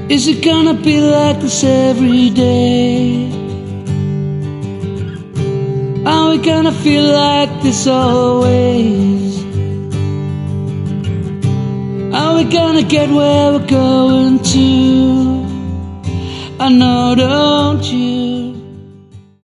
Is it gonna be like this every day? Are we gonna feel like this always? Are we gonna get where we're going to? I know, don't you?